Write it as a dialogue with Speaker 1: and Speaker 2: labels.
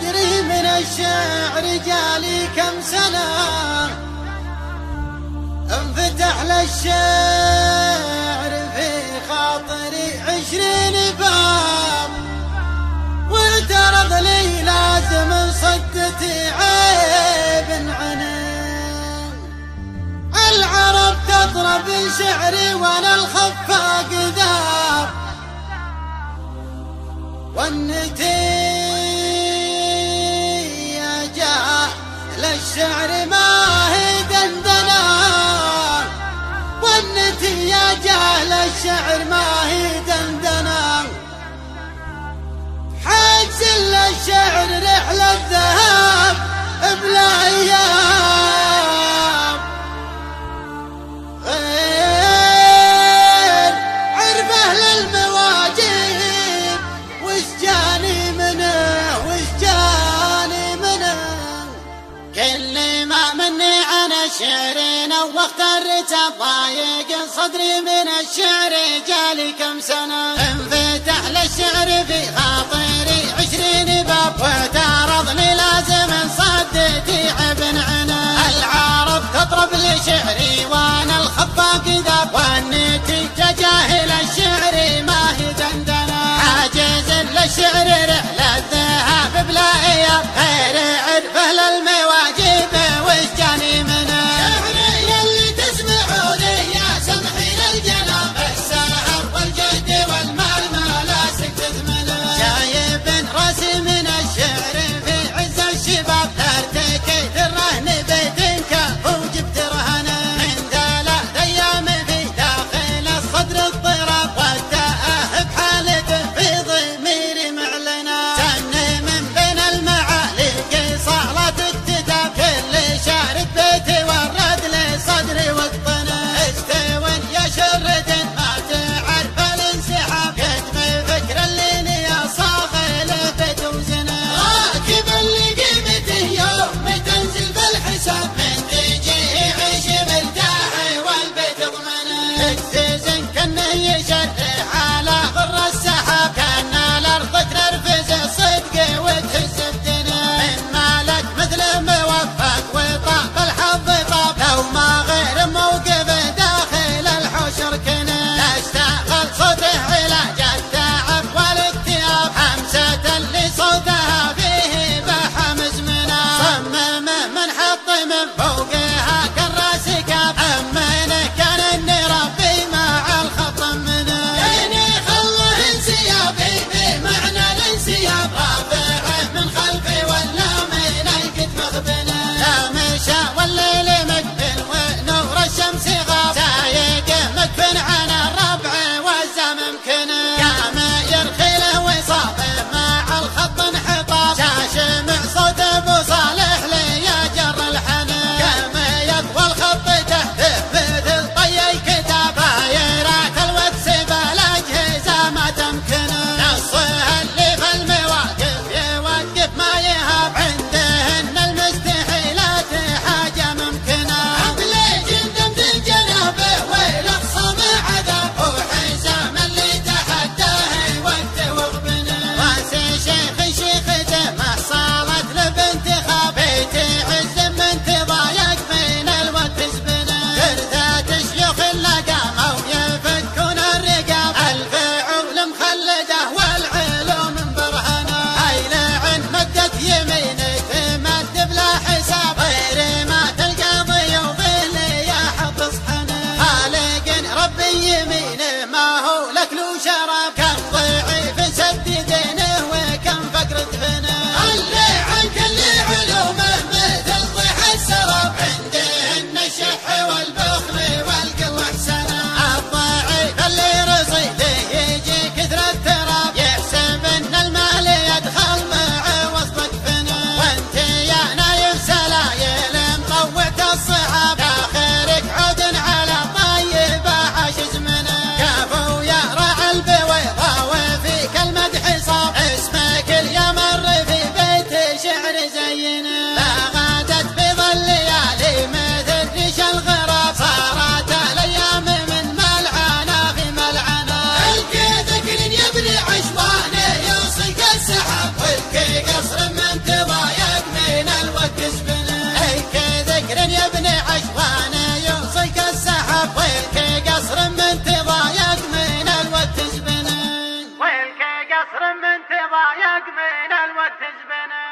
Speaker 1: أدري من الشعر جالي كم سنة، انفتح للشعر في خاطري 20 باب، واعترض لي لازم صدتي عيب عنه. العرب تطرب شعري وانا الخفاق ذاب، والنتيجة للشعر ما هي دندنة، والنتيجة للشعر ما هي دندنة. حاجز للشعر رحلة ذهب بلا أيام، غير عرفه للمواجب وش جاني منه وش جاني منه. كل ما مني عن الشعر نوخت الرتب، ضايق صدري من الشعر جالي كم سنة، انفتح للشعر في خاطري 20 باب، واعترضني لازم صدتي عيب عنه. العرب تطرب لشعري وانا الخفاق ذاب، والنتيجة جاهل الشعر ما هي دندنة. حاجز للشعر رحلة ذهب بلا إياب، غير عرفه للمواجب وش جاني منه. شعري يلي تسمعوني يا سمحين الجناب، السهر والجهد والمال ما لاسك تثمنه. شايب راسي من الشعر في عز الشباب، ترتكي الرهن عشقاني يوصلك السحب ويلك قصر من تضايق من الود تجبنه
Speaker 2: ويلك قصر من تضايق من الود تجبنه